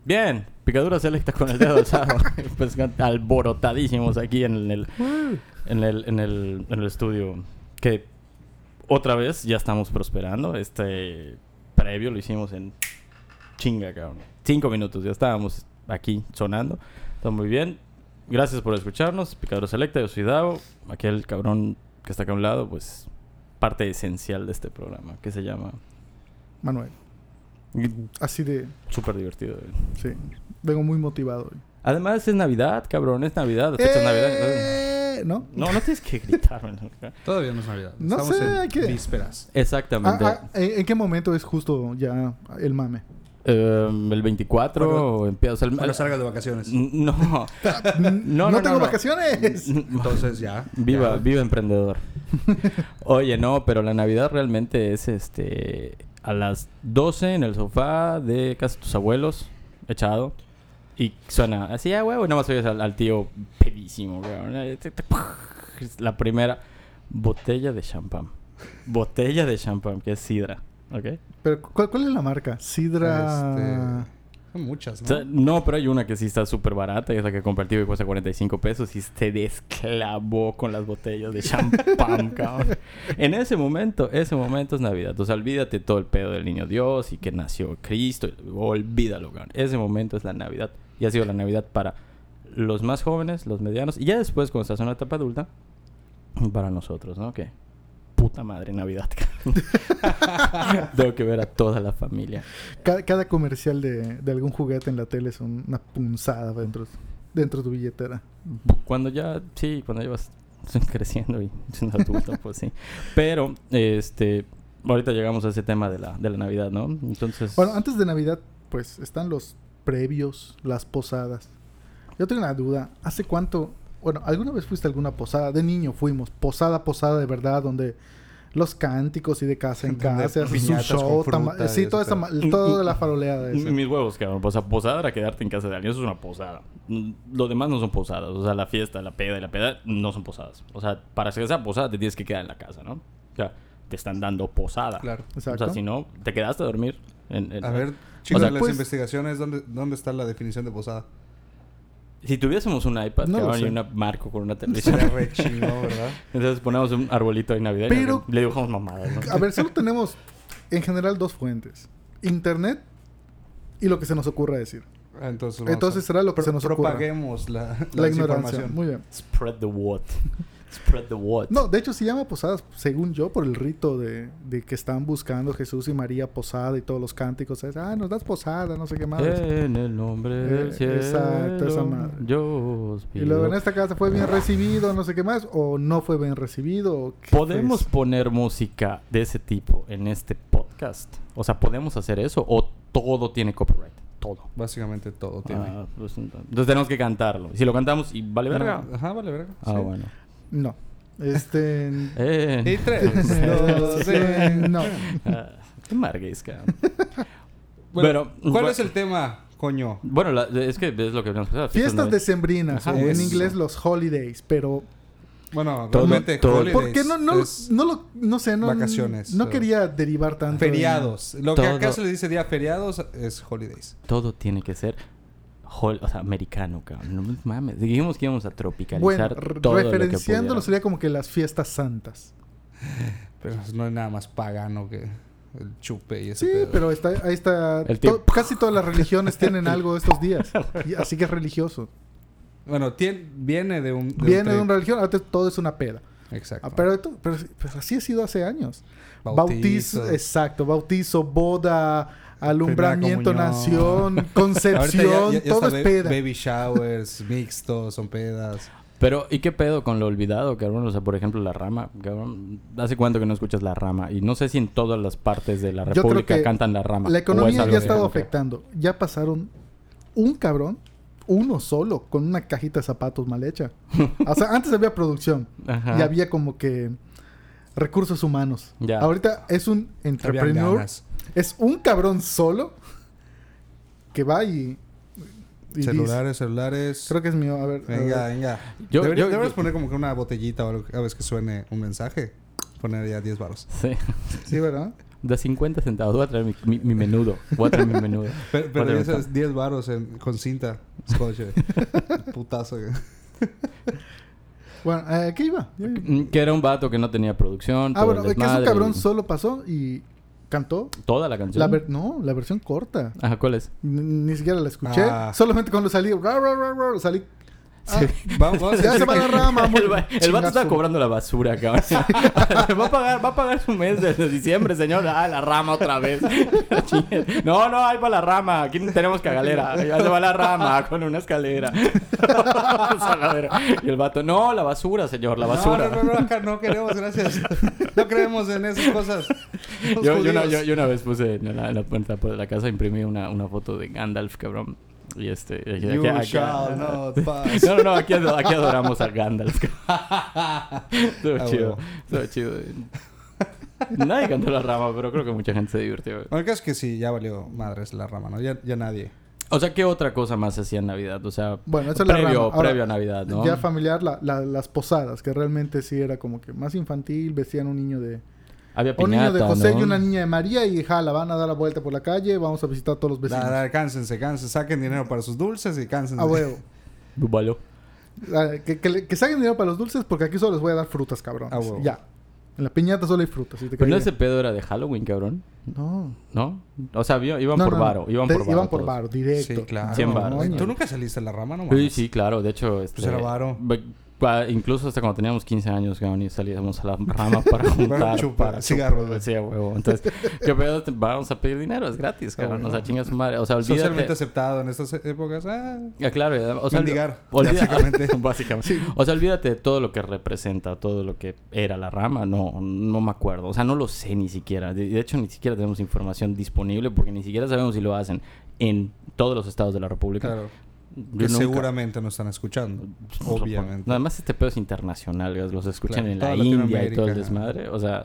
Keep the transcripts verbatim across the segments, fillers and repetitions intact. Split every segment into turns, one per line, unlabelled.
Bien, picadura selecta con el dedo alzado. Pues alborotadísimos aquí en el, en el, en el, en el estudio. Que otra vez ya estamos prosperando. Este previo lo hicimos en chinga, cabrón. Cinco minutos, ya estábamos aquí sonando. Está muy bien. Gracias por escucharnos. Picadura selecta, yo soy Davo. Aquel cabrón que está acá a un lado, pues parte esencial de este programa, que se llama
Manuel. Así de...
Súper divertido.
Sí. Vengo muy motivado hoy.
Además es Navidad, cabrón. Es Navidad. Fecha
¡Eh!
es Navidad.
¿No?
No, no tienes que gritarme.
Todavía no es Navidad.
No
Estamos
sé,
en
hay que-
vísperas.
Exactamente.
Ah, ah, ¿en, en qué momento es justo ya el mame?
Eh, el veinticuatro
Cuando-
o empieza... O sea, el-
Cuando salgas de vacaciones.
No.
no,
no, no,
tengo
no.
vacaciones.
Entonces ya.
Viva,
ya.
viva emprendedor. Oye, no, pero la Navidad realmente es este a las doce en el sofá de casa de tus abuelos, echado. Y suena así, ah, huevo, y nada más oyes al, al tío pedísimo, güey. La primera botella de champán. Botella de champán, que es sidra, ¿ok?
Pero, ¿cuál, cuál es la marca? Sidra...
Este, son muchas,
O
¿no?
sea, no, pero hay una que sí está súper barata, y es la que compré el tío, que cuesta cuarenta y cinco pesos, y se desclavó con las botellas de champán, cabrón. En ese momento, ese momento es Navidad. O sea, olvídate todo el pedo del niño Dios y que nació Cristo. Olvídalo, cabrón. Ese momento es la Navidad. Y ha sido la Navidad para los más jóvenes, los medianos, y ya después, cuando estás en una etapa adulta, para nosotros, ¿no? Que puta madre Navidad, cabrón. Tengo que ver a toda la familia.
Cada, cada comercial de, de algún juguete en la tele es un- una punzada dentro, dentro de tu billetera.
Cuando ya, sí, cuando ya vas creciendo y siendo adulto, pues sí. Pero, este, ahorita llegamos a ese tema de la, de la Navidad, ¿no? Entonces...
Bueno, antes de Navidad, pues, están los previos, las posadas. Yo tengo una duda. ¿Hace cuánto... Bueno, ¿alguna vez fuiste a alguna posada? De niño fuimos. Posada, posada de verdad, donde los cánticos y de casa en
Donde
casa, haces un
piñatas
show,
con
tama-
fruta
sí,
y
toda
eso,
esa,
pero-
ma- toda la faroleada esa.
Mis huevos, cabrón. O sea, posada era quedarte en casa de alguien. Eso es una posada. Mm, Lo demás no son posadas. O sea, la fiesta, la peda y la peda no son posadas. O sea, para que sea posada te tienes que quedar en la casa, ¿no? O sea, te están dando posada.
Claro.
Exacto.
O sea, si no, te quedaste a dormir. En, en-
A ver, chicos,
O sea,
en las
pues-
investigaciones, ¿dónde, ¿dónde está la definición de posada?
Si tuviésemos un iPad,
No lo
cabrón, y
sé.
un marco con una televisión.
Sería re chingón, ¿verdad?
Entonces ponemos un arbolito ahí navideño.
Pero-
Le dibujamos mamadas, ¿no?
A ver, solo tenemos en general dos fuentes. Internet y lo que se nos ocurra decir.
Ah, Entonces, vamos
Entonces
a-
será lo que
pro-
se nos ocurra.
propaguemos la, la,
La ignorancia.
desinformación.
Muy bien.
Spread the what. Spread the what.
No, de hecho se llama posadas, según yo, por el rito de, de que están buscando Jesús y María posada y todos los cánticos. Es, ah, nos das posada, no sé qué más.
En el nombre del
Eh,
cielo.
exacto, esa madre.
Yo os
Y
pido.
luego en esta casa fue bien recibido, no sé qué más, o no fue bien recibido. o qué
¿Podemos
fue
poner música de ese tipo en este podcast? O sea, ¿podemos hacer eso? ¿O todo tiene copyright? Todo.
Básicamente todo tiene.
Ah, pues, entonces tenemos que cantarlo. Y si lo cantamos, y vale verga.
No, ajá, vale, verga.
Ah,
sí.
bueno.
eso. No. Este.
Eh.
Y tres, dos,
eh,
sí.
no.
Ah, qué margues, cabrón.
Bueno,
Pero,
¿cuál
bu-
es el tema, coño?
Bueno, la- es que es lo que habíamos pensado.
Fiestas
navideñas.
decembrinas,
Ajá,
o en
eso.
inglés los holidays, pero
Bueno,
Todo-
realmente
todo-
holidays
porque no no
es
no lo no sé, no
vacaciones,
no
o-
quería derivar tanto en-
feriados. Lo que
Todo-
acá se le dice día feriados es holidays.
Todo tiene que ser hol- o sea, americano, cabrón. No mames. Dijimos que íbamos a
Bueno,
tropicalizar
re-
todo lo que
referenciándolo
pudiera.
sería como que las fiestas santas.
Pero no hay nada más pagano que el chupe y ese
Sí,
pedo.
pero está, ahí está.
El
to-
tip-
casi todas las religiones tienen algo estos días. Y así que es religioso.
Bueno, tien- viene de un... de un
Viene de
trip.
una religión, ahora todo es una peda.
Exacto.
Ah, pero, to- pero, pero así ha sido hace años.
Bautizo.
Bautizo, exacto. Bautizo, boda, alumbramiento,
Primera
nación,
comunión. Ahorita
concepción,
ya- ya- ya
todo
está
es
ba-
peda.
Baby showers, mixtos, son pedas.
Pero, ¿y qué pedo con lo olvidado, cabrón? O sea, por ejemplo, la rama, cabrón. ¿Hace cuánto que no escuchas la rama? Y no sé si en todas las partes de la
Yo creo
República
que
cantan la rama.
La
o es
economía
algo
ya ha
que
estado
como que-
afectando. Ya pasaron un cabrón, uno solo, con una cajita de zapatos mal hecha. O sea, antes había producción
Ajá.
y había como que recursos humanos.
Ya.
Ahorita es un
Habían
entrepreneur,
ganas.
es un cabrón solo que va y, y
Celulares,
dice-
celulares.
creo que es mío. A ver, a
Venga,
ver.
venga.
Yo-
Debería-
yo-
deberías
yo-
poner como que una botellita o algo cada vez que suene un mensaje. Poner ya diez baros.
Sí.
Sí, ¿verdad?
De cincuenta centavos. Voy a traer mi, mi, mi menudo. Voy a traer mi menudo.
Pero,
Voy a
pero
traer mi
esos
pan.
diez baros en, con cinta. Scotch. eh. Putazo. eh.
Bueno, eh, ¿qué iba? Ya-
Mm, Que era un vato que no tenía producción.
Ah,
todo
bueno,
el
es que ese
desmadre
cabrón
y-
solo pasó y cantó.
Toda la canción.
La ver- no, la versión corta.
Ajá, ¿cuál es?
Ni, ni siquiera la escuché.
Ah.
Solamente cuando salí, ra, ra, ra, ra, salí.
Sí.
Ah,
Vamos, vamos a
ya se
decir
va la
que-
rama.
El, va- el vato está
Chingazo.
cobrando la basura, cabrón. va, a pagar, va a pagar su mes de, de diciembre, señor. Ah, la rama otra vez. no, no, ahí va la rama. Aquí no tenemos cagalera. Ya se va la rama con una escalera. Saladero. Y el vato, no, la basura, señor, la basura.
No, no, no, no, acá no queremos, gracias. No creemos en esas cosas. Los
Yo, yo, una,
judíos.
yo, yo una vez puse en la, en la puerta de la casa, imprimí una, una foto de Gandalf, cabrón. Y este... dije,
You
aquí- aquí-
shall not pass.
No, no, no, aquí, ado- aquí adoramos a Gandalf. Estuvo
Ah,
chido,
huevo.
estuvo chido. Nadie cantó la rama, pero creo que mucha gente se divirtió.
Bueno, el caso es que sí, ya valió madres la rama, ¿no? Ya, ya nadie.
O sea, ¿qué otra cosa más se hacía en Navidad? O sea,
Bueno, esa es la
previo,
rama. Ahora,
previo a Navidad, ¿no?
Ya familiar, la, la- las posadas, que realmente sí era como que más infantil. Vestían un niño de...
Había
un niño de
piñata,
José
¿no?
y una niña de María y jala, van a dar la vuelta por la calle, vamos a visitar a todos los vecinos.
Da, da, cánsense, cánsense. Saquen dinero para sus dulces y cánsense.
A huevo.
Búbalo.
Ah, que, que, le- que saquen dinero para los dulces porque aquí solo les voy a dar frutas, cabrón.
A huevo.
Ya. En la piñata solo hay frutas. Si te
Pero no
cae
ese
bien.
pedo era de Halloween, cabrón.
No.
¿No? O sea, vi- iban
No,
por
no, no.
varo. Iban
Te-
por varo.
Iban por
todos.
varo, directo.
Sí, claro.
cien varos.
Coño.
¿Tú nunca saliste a la rama, no
Sí,
mames?
sí, claro. De hecho, este,
Pues era varo.
ve- cua- incluso hasta cuando teníamos quince años, cabrón, y salíamos a la rama para juntar
chupar,
para
cigarros,
chupar.
güey.
Sí, a huevo. Entonces, ¿qué pedo? Te- Vamos a pedir dinero, es gratis, cabrón.
huevo.
O sea, chinga su madre. O sea,
Socialmente
olvídate.
aceptado en estas épocas. Ah,
Ah, claro, eh, o sea,
mendigar,
olvida-
básicamente.
básicamente. O sea, olvídate de todo lo que representa, todo lo que era la rama. No, no me acuerdo. O sea, no lo sé ni siquiera. De, de hecho, ni siquiera tenemos información disponible porque ni siquiera sabemos si lo hacen en todos los estados de la República.
claro.
Yo
Que
nunca-
seguramente no están escuchando. Obviamente.
Nada más este pedo es internacional, gas, los escuchan
Claro,
en la
toda
India y todo el
Latinoamérica.
desmadre. O sea,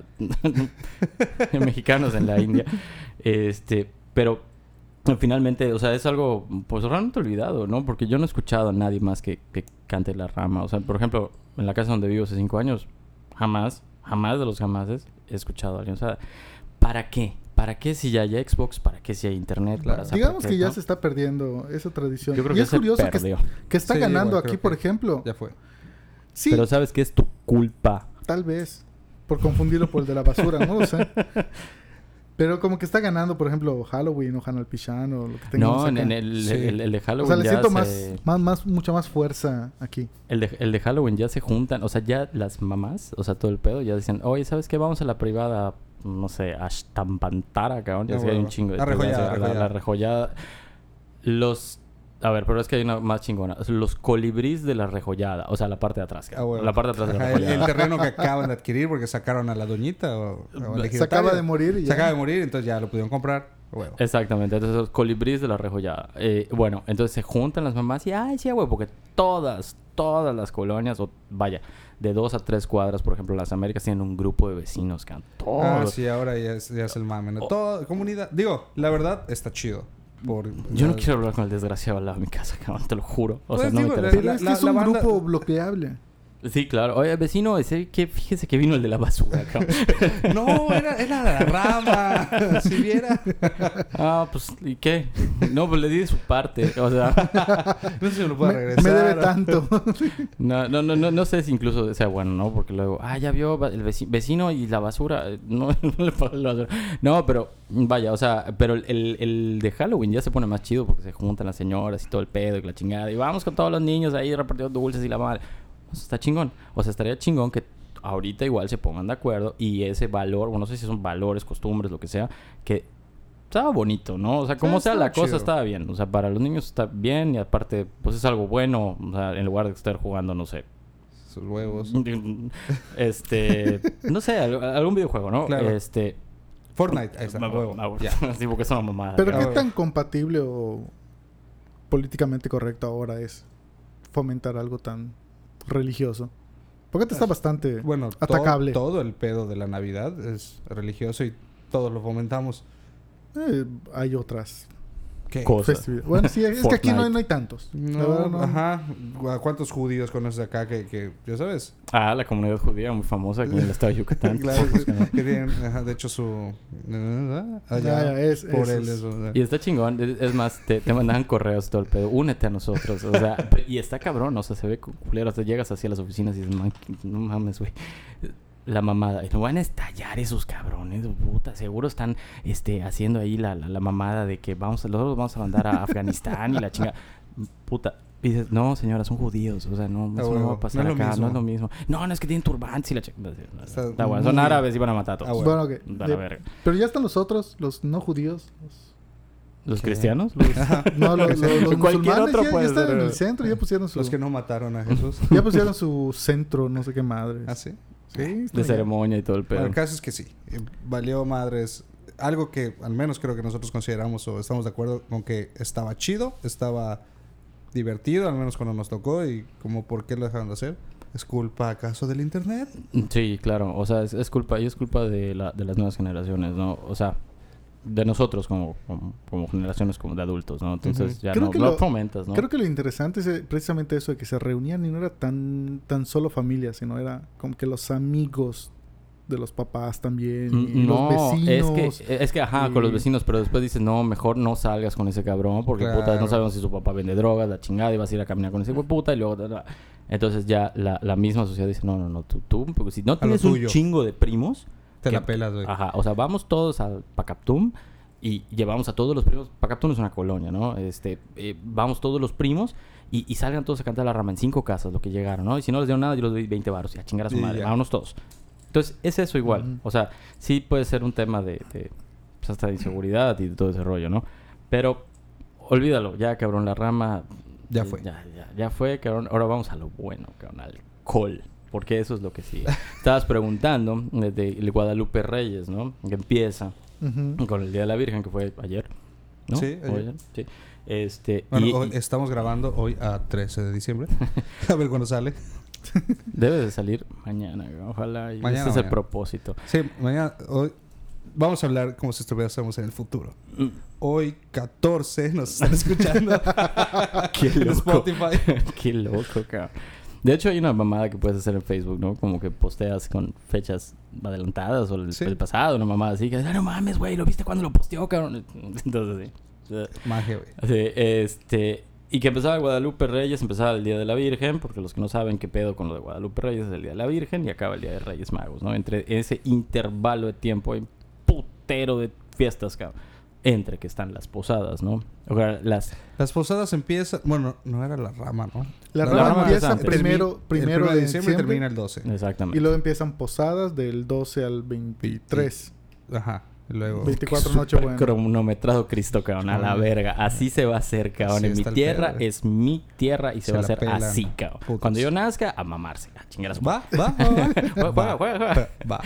mexicanos en la India. Este, pero finalmente, o sea, es algo pues realmente olvidado, ¿no? Porque yo no he escuchado a nadie más que, que cante la rama. O sea, por ejemplo, en la casa donde vivo hace cinco años, jamás, jamás de los jamases he escuchado a alguien. O sea, ¿para qué? ¿Para qué si ya hay Xbox? ¿Para qué si hay internet?
Claro.
Para saber
Digamos
qué,
que ya
¿no?
se está perdiendo esa tradición.
Yo creo
y
que
es
se
curioso que,
perdió.
que está
Sí,
ganando
igual
aquí,
creo
por
que
ejemplo.
Ya fue.
Sí,
Pero ¿sabes qué es tu culpa?
tal vez. Por confundirlo por el de la basura, no lo sé. Pero como que está ganando, por ejemplo, Halloween o Hanal Pichán o lo que tengamos
No, en,
acá.
en el,
Sí.
el, el de
O
Halloween
sea, le
ya
siento
se-
más, más, más, mucha más fuerza aquí.
El de, el de Halloween ya se juntan, o sea, ya las mamás, o sea, todo el pedo, ya dicen, oye, ¿sabes qué? Vamos a la privada, no sé, a Shtampantara, cabrón. Ya
Ah,
sé que hay un
huevo.
chingo de
La rejollada,
la, la-
rejollada.
la rejollada. Los... A ver, pero es que hay una más chingona. Los colibrís de la rejollada. O sea, la parte de atrás.
Ah, huevo.
La parte de atrás de la
Ajá, el, el
rejollada.
terreno que acaban de adquirir porque sacaron a la doñita o, o al
Se acaba
ejidatario.
de morir y
Se
ya.
acaba de morir, entonces ya lo pudieron comprar. Huevo.
Exactamente. Entonces, los colibrís de la rejollada. Eh, bueno, entonces se juntan las mamás y, ay, sí, güey, porque todas, todas las colonias, o vaya, de dos a tres cuadras, por ejemplo, las Américas tienen un grupo de vecinos que han todos.
Ah, sí, ahora ya es, ya es el mame, ¿no?
Oh.
Toda comunidad. Digo, la verdad está chido. Por,
Yo no
la-
quiero hablar con el desgraciado al lado de mi casa, cabrón, te lo juro. O
Pues
sea, no
digo,
me
la-
interesa.
Pero es que
la-
es
la
un
banda-
grupo bloqueable.
Sí, claro. Oye, vecino, ese que fíjese que vino el de la basura, cabrón.
No, era, era la rama. Si viera.
Ah, pues, ¿y qué? No, pues le di de su parte. O sea,
No sé si me lo puedo
Me,
regresar.
me debe tanto.
no, no, no, no, no sé si incluso sea bueno, ¿no? Porque luego, ah, ya vio va- el veci- vecino y la basura. eh, No, no le pago la basura. No, pero, vaya, o sea, pero el, el, el de Halloween ya se pone más chido porque se juntan las señoras y todo el pedo y la chingada. Y vamos con todos los niños ahí repartiendo dulces y la madre. O sea, está chingón. O sea, estaría chingón que ahorita igual se pongan de acuerdo y ese valor, bueno, no sé si son valores, costumbres, lo que sea, que estaba bonito, ¿no? O sea, como
Sí,
sea la
estaba
cosa
chido.
estaba bien. O sea, para los niños está bien y aparte, pues es algo bueno. O sea, en lugar de estar jugando, no sé.
Sus huevos.
Este, no sé, al- algún videojuego, ¿no?
Claro.
Este,
Fortnite, ahí está.
ah,
Huevo.
ah,
Ya.
sí, porque es una mamada.
Pero
cabrón.
qué tan compatible o políticamente correcto ahora es fomentar algo tan religioso. Porque te está bastante
Bueno, to-
atacable.
todo el pedo de la Navidad es religioso y todos lo fomentamos.
Eh, hay otras
¿Qué?
cosas.
Festividad. Bueno, sí, es que aquí no hay,
Fortnite.
no hay tantos. La
No,
verdad, no.
ajá. ¿A cuántos judíos conoces acá que, que ya sabes?
Ah, la comunidad judía muy famosa aquí en el estado de Yucatán.
Claro, que, que tienen, ajá, de hecho, su... Allá,
Ya, ya, es-
por
es-
él,
es-
eso. o sea.
Y está chingón. Es, es más, te, te mandaban correos todo el pedo. Únete a nosotros. O sea, pe- y está cabrón. O sea, se ve culero. Hasta llegas así a las oficinas y dices, "Man, no mames, güey. La mamada. Y no van a estallar esos cabrones, puta. Seguro están este, haciendo ahí la, la, la mamada de que vamos, nosotros vamos a mandar a Afganistán y la chinga. Puta. Y dices, no, señora, son judíos. O sea, no,
Ah,
eso no
huevo.
va a pasar
No es lo
acá.
mismo.
No es lo mismo. No, no es que tienen turbantes y la chinga.
Está
Está bueno. Son
muy-
árabes y van a matar a todos.
Ah,
Bueno, ok.
Da la
De-
verga.
Pero ya están los otros, los no judíos. Los,
¿Los
¿Qué?
cristianos?
no, los, los, los
Cualquier
musulmanes
otro
ya, ya
puede
están
ser,
en el
eh.
centro, ya pusieron su...
Los que no mataron a Jesús.
Ya pusieron su centro, no sé qué madre.
¿Ah, sí?
Sí, está
De
bien.
ceremonia y todo el pedo.
Bueno, el caso es que sí. Eh, Valió madres. Algo que al menos creo que nosotros consideramos o estamos de acuerdo con que estaba chido, estaba divertido, al menos cuando nos tocó, y como por qué lo dejaron de hacer. ¿Es culpa acaso del internet?
Sí, claro. O sea, es, es culpa, y es culpa de, la, de las nuevas generaciones, ¿no? O sea, de nosotros como, como, como generaciones como de adultos, ¿no? Entonces
Ujú.
ya
Creo
no,
que
no
lo-
fomentas, ¿no?
Creo que lo interesante es eh, precisamente eso de que se reunían y no era tan, tan solo familia, sino era como que los amigos de los papás también, y
Mm, no,
los vecinos.
es que, es que, ajá,
y-
con los vecinos, pero después dices, no, mejor no salgas con ese cabrón, porque puta,
Claro.
no sabemos si su papá vende drogas, la chingada, y vas a ir a caminar con ese güey puta, y luego... da, da. Entonces ya la, la misma sociedad dice, no, no, no, tú, tú, porque si no
lo
tienes un
tuyo.
chingo de primos...
Te
que-
la pelas, güey.
Ajá, o sea, vamos todos al Pacaptum y llevamos a todos los primos. Pacaptum es una colonia, ¿no? Este, eh, vamos todos los primos y, y salgan todos a cantar la rama en cinco casas, lo que llegaron, ¿no? Y si no les dieron nada, yo les doy veinte baros y a chingar a su
Y
madre.
ya.
Vámonos todos. Entonces, es eso igual.
Ujú.
O sea, sí puede ser un tema de, de pues, hasta de inseguridad y de todo ese rollo, ¿no? Pero olvídalo, ya, cabrón, la rama...
Ya
eh,
fue.
Ya, ya, ya fue, cabrón. Ahora vamos a lo bueno, cabrón, alcohol. Porque eso es lo que sigue. Estabas preguntando desde el Guadalupe Reyes, ¿no? Que empieza
Ujú.
con el Día de la Virgen, que fue ayer, ¿no?
Sí,
¿O
ayer.
Sí. Este,
Bueno,
y,
hoy
y
estamos grabando hoy a trece de diciembre. A ver cuándo sale.
debe de salir mañana, ojalá. Y
Mañana,
ese es el
mañana.
propósito.
Sí, mañana, hoy vamos a hablar como si estuviésemos en el futuro.
Mm,
Hoy, catorce, nos están escuchando.
Qué
en
loco.
Spotify.
Qué loco, cabrón. De hecho, hay una mamada que puedes hacer en Facebook, ¿no? Como que posteas con fechas adelantadas o el,
Sí.
el pasado, una mamada así. Que, ah, no mames, güey, ¿lo viste cuando lo posteó, cabrón? Entonces, sí. O sea,
Magia, güey.
Sí, este... Y que empezaba Guadalupe Reyes, empezaba el Día de la Virgen, porque los que no saben qué pedo con lo de Guadalupe Reyes es el Día de la Virgen y acaba el Día de Reyes Magos, ¿no? Entre ese intervalo de tiempo hay putero de fiestas, cabrón. Entre que están las posadas, ¿no? O sea, las...
Las posadas empiezan... Bueno, no era la rama, ¿no?
La,
La
rama
rama
empieza
empieza antes.
primero,
Termi-
primero
el primero
de
de diciembre y
diciembre,
termina el doce.
Exactamente.
y luego empiezan posadas del doce al veintitrés.
Ajá. Y luego...
veinticuatro Nochebuena.
Cronometrado Cristo, cabrón, a la
Joder.
verga. Así se va a hacer, cabrón.
Así
en mi
está el
tierra
pedo.
es mi tierra y se,
Se
va a
la
hacer
pelan,
así, cabrón.
putos.
Cuando yo nazca, a mamarse. A chingar a su
¿Va? ¿Va? ¿Va?
Juega, juega, juega, juega.
Va.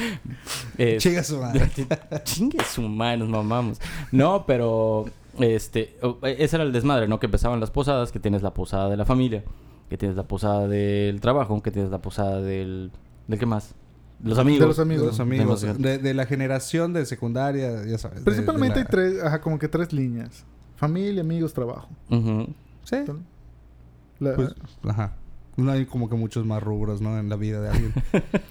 Es-
Chinga su madre.
Chingue su madre, nos mamamos. No, pero este, o- ese era el desmadre, ¿no? Que empezaban las posadas, que tienes la posada de la familia, que tienes la posada del trabajo, que tienes la posada del... ¿Del qué más? Los amigos.
De los
De
amigos.
los amigos.
Demasiado.
De, de la generación de secundaria, ya sabes. de-
Principalmente
de
hay
la-
tres, ajá, como que tres líneas. Familia, amigos, trabajo.
Ujú.
Sí.
La-
Pues, ajá. No hay como que muchos más rubros, ¿no? En la vida de alguien.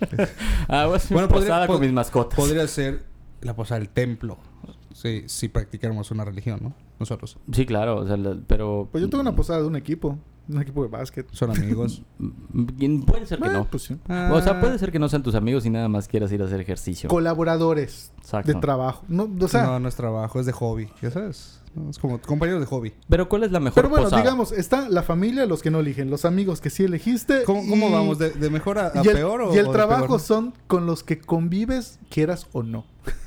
Ah, voy a hacer
Bueno,
una
podría-
posada con
pod-
mis mascotas.
Podría ser la posada del templo. Sí, si practicáramos una religión, ¿no? Nosotros.
Sí, claro, o sea, la- pero...
Pues yo tengo una posada de un equipo. Un equipo de básquet.
Son amigos.
Mm, Puede ser que
Ah,
no.
pues sí.
O sea, puede ser que no sean tus amigos y nada más quieras ir a hacer ejercicio.
Colaboradores
Exacto.
de trabajo. No, o sea,
no, no es trabajo, es de hobby. Ya sabes. No, es como compañeros de hobby.
Pero ¿cuál es la mejor
pero bueno,
posada?
digamos, está la familia, los que no eligen, los amigos que sí elegiste.
¿Cómo,
y-
cómo vamos? ¿De, de mejor a, a
y el,
peor o
y el
o de
trabajo
peor?
son con los que convives, quieras o no.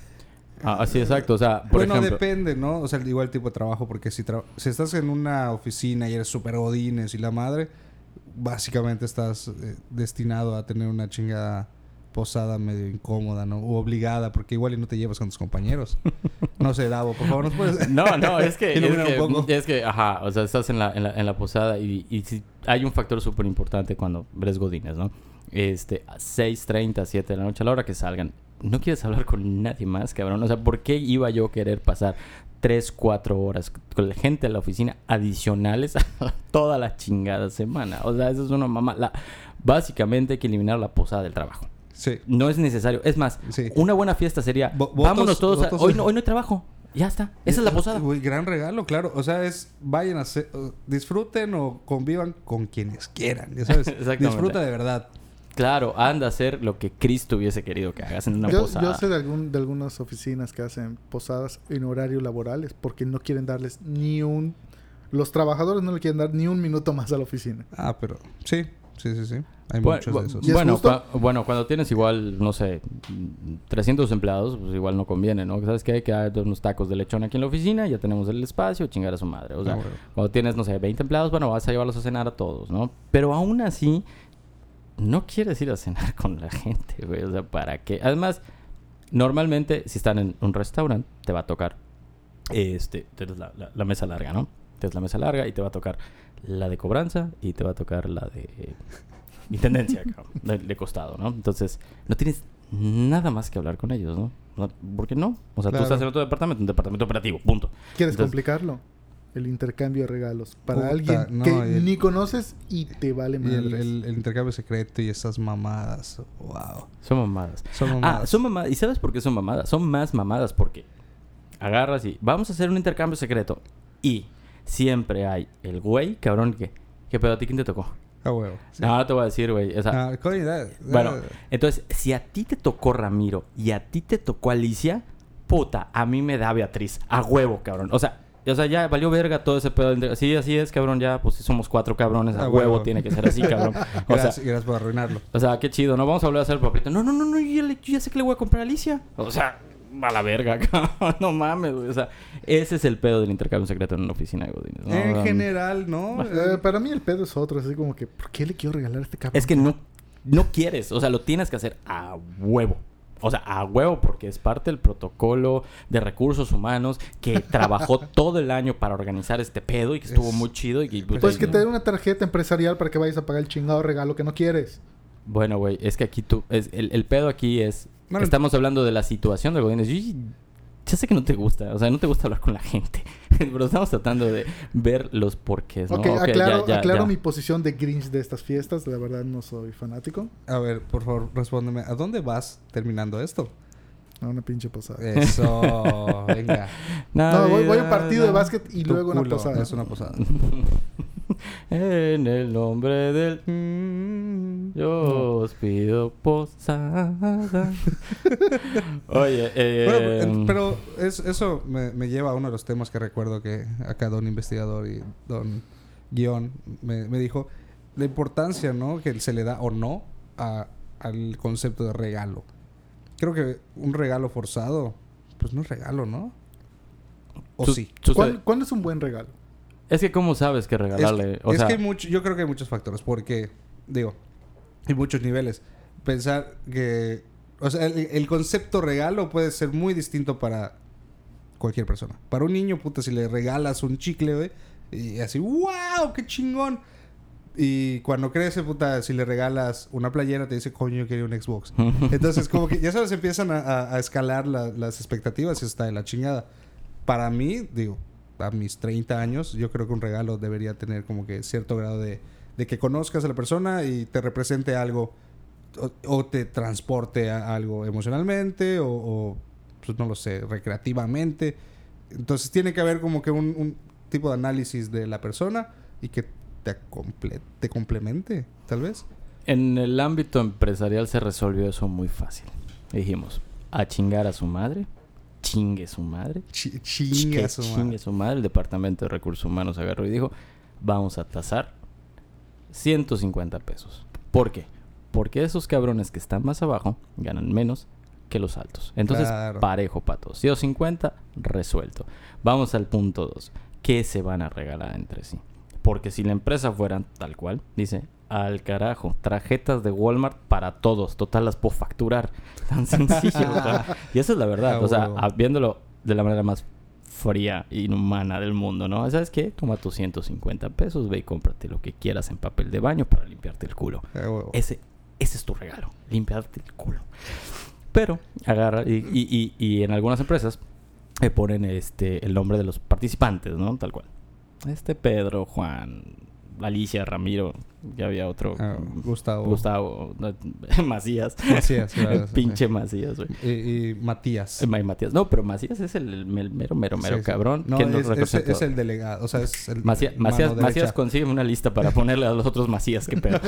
Ah, sí, exacto. O sea, por
Bueno,
ejemplo...
depende, ¿no? O sea, igual tipo de trabajo. Porque si, tra- si estás en una oficina y eres súper godines y la madre... Básicamente estás eh, destinado a tener una chingada posada medio incómoda, ¿no? O obligada, porque igual y no te llevas con tus compañeros. No sé, Davo, por favor, ¿nos puedes...?
No, no, es que, es
iluminar
que,
un poco?
es que, ajá, o sea, estás en la, en la, en la posada y, y si- hay un factor súper importante cuando eres godines, ¿no? Este, a seis treinta, siete de la noche, a la hora que salgan, no quieres hablar con nadie más, cabrón. O sea, ¿por qué iba yo a querer pasar tres, cuatro horas con la gente de la oficina adicionales a toda la chingada semana. O sea, eso es una mamá. La, básicamente hay que eliminar la posada del trabajo.
Sí.
No es necesario. Es más,
Sí.
una buena fiesta sería,
Vo- votos-
vámonos todos, a-
votos-
hoy, no, hoy no hay trabajo. Ya está. Esa es la posada.
Güey, gran regalo, claro. O sea, es vayan a hacer, uh, disfruten o convivan con quienes quieran. Ya sabes.
Exactamente.
Disfruta de verdad.
Claro, anda a hacer lo que Cristo hubiese querido que hagas en una
Yo,
posada.
yo sé de, algún, de algunas oficinas que hacen posadas en horarios laborales porque no quieren darles ni un... Los trabajadores no le quieren dar ni un minuto más a la oficina.
Ah, pero sí, sí, sí, sí. Hay
Bu-
muchos
bu-
de esos.
¿Y es
Bueno,
justo?
cua- bueno, cuando tienes igual, no sé, trescientos empleados, pues igual no conviene, ¿no? ¿Sabes qué? Hay que dar unos tacos de lechón aquí en la oficina, ya tenemos el espacio, chingar a su madre. O sea,
Ah, bueno.
cuando tienes, no sé, veinte empleados, bueno, vas a llevarlos a cenar a todos, ¿no? Pero aún así, no quieres ir a cenar con la gente, güey. O sea, ¿para qué? Además, normalmente, si están en un restaurante, te va a tocar, este, tienes la, la- la mesa larga, ¿no? Tienes la mesa larga y te va a tocar la de cobranza y te va a tocar la de intendencia, cabrón, de, de costado, ¿no? Entonces, no tienes nada más que hablar con ellos, ¿no? No, ¿por qué no? O sea,
Claro.
tú estás en otro departamento, un departamento operativo, punto.
¿Quieres
Entonces-
complicarlo? El intercambio de regalos para
Puta,
alguien
no,
que
y el-
ni conoces y te vale
Y el,
madres.
el- el intercambio secreto y esas mamadas. Wow.
Son mamadas.
Son
Ah,
mamadas.
son mamadas. ¿Y sabes por qué son mamadas? Son más mamadas porque agarras y vamos a hacer un intercambio secreto. Y siempre hay el güey, cabrón, que... ¿Qué pedo a ti quién te tocó?
Ah, huevo. Sí.
No, no te voy a decir, güey. O sea,
Ah, coño, da-
bueno,
da-
entonces, si a ti te tocó Ramiro y a ti te tocó Alicia, puta, a mí me da Beatriz. A huevo, cabrón. O sea, o sea, ya valió verga todo ese pedo. de- Sí, así es, cabrón, ya, pues si somos cuatro cabrones, a
A
huevo,
huevo.
tiene que ser así, cabrón. O sea,
gracias, gracias por arruinarlo.
o sea, qué chido, ¿no? Vamos a volver a hacer el papelito. No, no, no, no, yo ya, le- yo ya sé que le voy a comprar a Alicia. O sea, a la verga, cabrón. No mames, güey. O sea, ese es el pedo del intercambio secreto en una oficina de Godines, ¿no?
En
Um,
general, ¿no?
Eh, para mí el pedo es otro. Es así como que, ¿por qué le quiero regalar a este cabrón?
Es que no, no quieres. O sea, lo tienes que hacer a huevo. O sea, a huevo, porque es parte del protocolo de recursos humanos que trabajó todo el año para organizar este pedo y que estuvo
Es-
muy chido. Y, y-
Pues que
¿no?
te den una tarjeta empresarial para que vayas a pagar el chingado regalo que no quieres.
Bueno, güey, es que aquí tú... Es, el, el pedo aquí es...
Bueno,
estamos hablando de la situación de Godínez. Yo ya sé que no te gusta. O sea, no te gusta hablar con la gente. Pero estamos tratando de ver los porqués, ¿no?
Ok,
Ok,
aclaro,
ya, ya,
aclaro
ya.
mi posición de Grinch de estas fiestas. La verdad no soy fanático.
A ver, por favor, respóndeme. ¿A dónde vas terminando esto?
A una pinche posada.
Eso, venga.
No, voy, voy a un
Navidad,
partido de
na-
básquet y
Tu
luego una
culo,
posada.
Es una posada.
En el nombre del... mm, yo os pido posada. Oye, eh...
Bueno, eh, pero es, eso me, me lleva a uno de los temas que recuerdo que acá don investigador y don guión me, me dijo. La importancia, ¿no? Que se le da o no a, al concepto de regalo. Creo que un regalo forzado, pues no es regalo, ¿no? O
su-
sí.
su-
¿Cuál- ¿Cuándo es un buen regalo?
Es que cómo sabes que
Es,
regalarle...
que-
o
es
sea,
que hay mucho, yo creo que hay muchos factores, porque, digo, hay muchos niveles. Pensar que, o sea, el, el concepto regalo puede ser muy distinto para cualquier persona. Para un niño, puta, si le regalas un chicle, güey, y así, ¡wow! ¡Qué chingón! Y cuando crece, puta, si le regalas una playera, te dice, coño, yo quería un Xbox. Entonces, como que ya sabes, empiezan a, a- a escalar la- las expectativas y está de la chingada. Para mí, digo, a mis treinta años, yo creo que un regalo debería tener como que cierto grado de, de que conozcas a la persona y te represente algo o, o te transporte a algo emocionalmente o, o, pues no lo sé, recreativamente. Entonces tiene que haber como que un, un tipo de análisis de la persona y que te, comple- te complemente, tal vez.
En el ámbito empresarial se resolvió eso muy fácil. Dijimos, a chingar a su madre, chingue su madre,
Ch-
que
chinga su madre.
chingue su madre. El Departamento de Recursos Humanos agarró y dijo, vamos a tasar ciento cincuenta pesos. ¿Por qué? Porque esos cabrones que están más abajo ganan menos que los altos. Entonces,
Claro.
parejo para todos. ciento cincuenta, resuelto. Vamos al punto dos. ¿Qué se van a regalar entre sí? Porque si la empresa fuera tal cual, dice, al carajo, tarjetas de Walmart para todos. Total, las puedo facturar. Tan sencillo. o sea, y esa es la verdad.
Ah,
o sea,
huevo.
a- viéndolo de la manera más fría e inhumana del mundo, ¿no? ¿Sabes qué? Toma tus ciento cincuenta pesos, ve y cómprate lo que quieras en papel de baño para limpiarte el culo.
Ah, huevo.
Ese, ese es tu regalo, limpiarte el culo. Pero agarra, y, y, y, y en algunas empresas eh, ponen este el nombre de los participantes, ¿no? Tal cual. Este Pedro, Juan, Alicia, Ramiro, ya había otro.
Ah, Gustavo.
Gustavo, no, Macías.
Macías, claro, sí.
Pinche Macías, güey.
Y, y Matías.
Eh, Matías. No, pero Macías es el, el mero, mero, mero
Sí, sí.
cabrón.
No,
que nos
es, es,
representa.
es el delegado. O sea, es el.
Macías,
mano
Macías,
derecha.
Macías consigue una lista para ponerle a los otros Macías, qué pedo.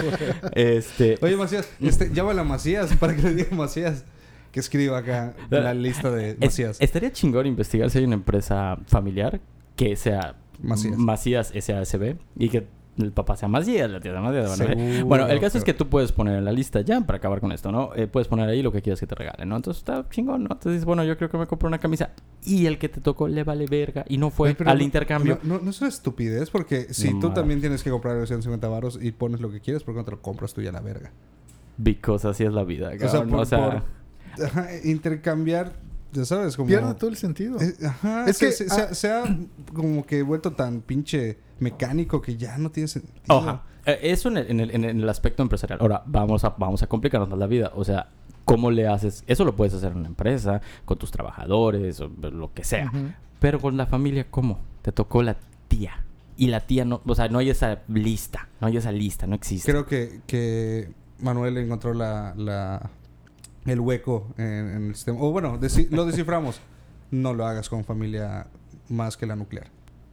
este.
Oye, Macías, este, llámale a Macías para que le diga a Macías que escriba acá la lista de Macías.
Es, estaría chingón investigar si hay una empresa familiar que sea
Macías.
Macías S A S B y que el papá sea Macías, la tía sea Macías. Bueno,
Seguro,
bueno, el caso
pero...
es que tú puedes poner en la lista ya para acabar con esto, ¿no? Eh, puedes poner ahí lo que quieras que te regalen, ¿no? Entonces está chingón, ¿no? Entonces dices, bueno, yo creo que me compro una camisa y el que te tocó le vale verga y no fue
Oye, pero
al
no,
intercambio.
No, no, no es una estupidez porque si
No,
tú
madre.
también tienes que comprar ciento cincuenta varos y pones lo que quieres, ¿por qué no te lo compras tú ya la verga?
Because así es la vida,
O sea,
cabrón.
por,
O sea,
por ajá, intercambiar, ya sabes, como...
Pierde todo el sentido.
Eh, ajá,
Es
se,
que,
se,
ah,
se, se ha como que vuelto tan pinche mecánico que ya no tiene sentido.
Oja. Eh, Eso en el, en, el, en el aspecto empresarial. Ahora, vamos a, vamos a complicarnos más la vida. O sea, ¿cómo le haces? Eso lo puedes hacer en una empresa, con tus trabajadores, o lo que sea.
Ujú.
Pero con la familia, ¿cómo? Te tocó la tía. Y la tía no... O sea, no hay esa lista. No hay esa lista. No existe.
Creo que, que Manuel encontró la, la el hueco en, en el sistema. O bueno, deci- lo desciframos. No lo hagas con familia más que la nuclear.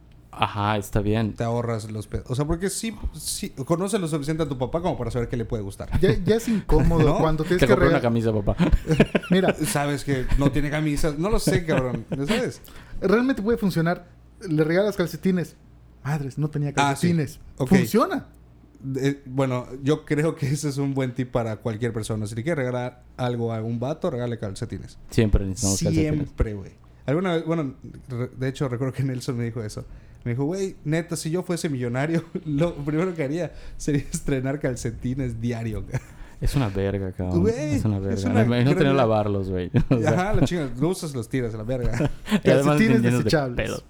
Ajá, está bien.
Te ahorras los pedos. O sea, porque sí, sí, conoces lo suficiente a tu papá como para saber qué le puede gustar.
Ya, ya es incómodo
¿No?
cuando tienes
Te
que
compré una
regalar.
camisa, papá.
Mira,
Sabes que no tiene camisas. No lo sé, cabrón. ¿Ya sabes?
realmente puede funcionar. Le regalas calcetines. Madres, no tenía
Ah, sí.
calcetines.
Ok.
Funciona.
Eh, bueno, yo creo que ese es un buen tip para cualquier persona. Si le quieres regalar algo a un vato, regale calcetines.
Siempre necesitamos calcetines.
Siempre, güey. Alguna vez, bueno, re- de hecho recuerdo que Nelson me dijo eso. Me dijo, güey, neta, si yo fuese millonario, lo primero que haría sería estrenar calcetines diario.
Es una verga, cabrón.
Güey,
es una
es
verga.
una
Me imagino tener que
gran-
lavarlos, güey. O sea,
Ajá, la chinga, lo usas, los tiras a la verga.
y además
Calcetines
llenos de
desechables.
pedo.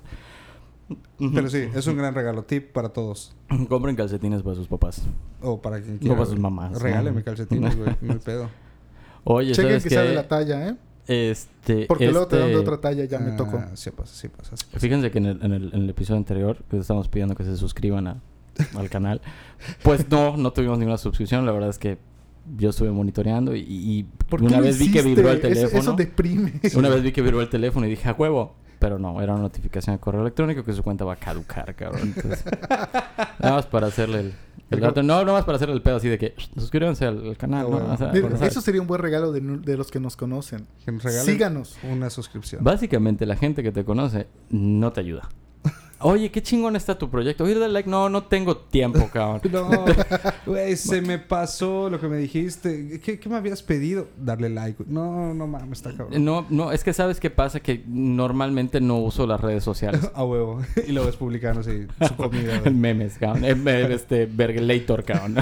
Pero sí, es un gran regalo. Tip para todos.
Compren calcetines para sus papás.
O para quien
No
quiera.
para sus
güey.
mamás.
Regáleme
¿no?
calcetines, güey. No hay pedo.
Oye,
Chequen
¿sabes
que
qué?
sea de la talla, ¿eh?
Este,
Porque luego te dan de
este-
otra talla, ya me
Ah,
tocó.
Sí pasa, sí pasa. sí pasa.
Fíjense que en el, en el, en el episodio anterior, que estamos pidiendo que se suscriban a- al canal, pues no, no tuvimos ninguna suscripción. La verdad es que yo estuve monitoreando y, y
¿Por qué
una
lo
vez vi que
hiciste?
vibró el
Eso-
teléfono.
Eso, deprime.
Una vez vi que vibró el teléfono y dije, a huevo. Pero no, era una notificación de correo electrónico que su cuenta va a caducar, cabrón. Entonces, nada más para hacerle el... el gato. No, nada más para hacerle el pedo así de que suscríbanse al, al canal,
Ah,
¿no?
bueno.
O sea,
Mira,
o sea,
eso sería un buen regalo de, nu- de los que nos conocen.
Que nos regalen
Síganos.
una suscripción.
básicamente, la gente que te conoce no te ayuda. Oye, qué chingón está tu proyecto. Oye, dale like. No, no tengo tiempo, cabrón.
No, güey, se me pasó lo que me dijiste. ¿Qué, qué me habías pedido? Darle like. No, no mames, está cabrón.
No, no, es que ¿sabes qué pasa? Que normalmente no uso las redes sociales.
A huevo. Y lo ves publicando así, su comida. güey.
Memes, cabrón. Eh, me- Este, Bergelator, cabrón.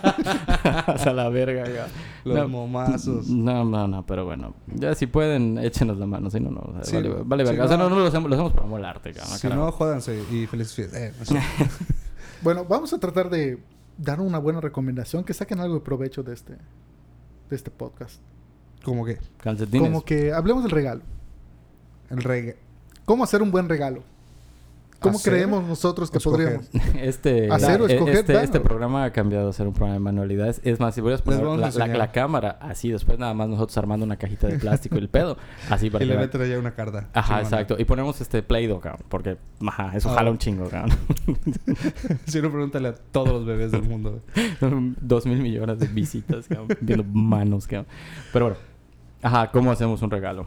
Hasta la verga, cabrón.
Los
No,
momazos.
No, no, no, pero bueno. Ya si pueden, échenos la mano. Si no, no. O sea,
Sí,
vale, vale
si
verga. O sea,
no-
no, no lo hacemos, lo hacemos por amor al arte, cabrón.
Si
carajo.
no, jódanse y felices fiestas. Eh, no sé.
Bueno, vamos a tratar de dar una buena recomendación. Que saquen algo de provecho de este, de este podcast.
Como que
Calcetines.
Como que hablemos del regalo.
el reggae.
¿Cómo hacer un buen regalo? ¿Cómo
¿Hacer
creemos nosotros que
o escoger?
podríamos?
Este,
Hacer o
eh,
escoger,
este,
dar,
este
¿no?
programa ha cambiado a ser un programa de manualidades. Es más, si voy a poner
vamos a
la, la,
enseñar.
la cámara así, después nada más nosotros armando una cajita de plástico y el pedo. Así para
Y
que
le
vean.
meten allá una carta.
Ajá,
chingona.
exacto. Y ponemos este Play-Doh, cabrón. Porque, ajá, eso
Ah.
jala un chingo, cabrón.
Si no, pregúntale a todos los bebés del mundo. güey.
Dos mil millones de visitas, cabrón. Viendo manos, cabrón. Pero bueno. Ajá, ¿cómo hacemos un regalo?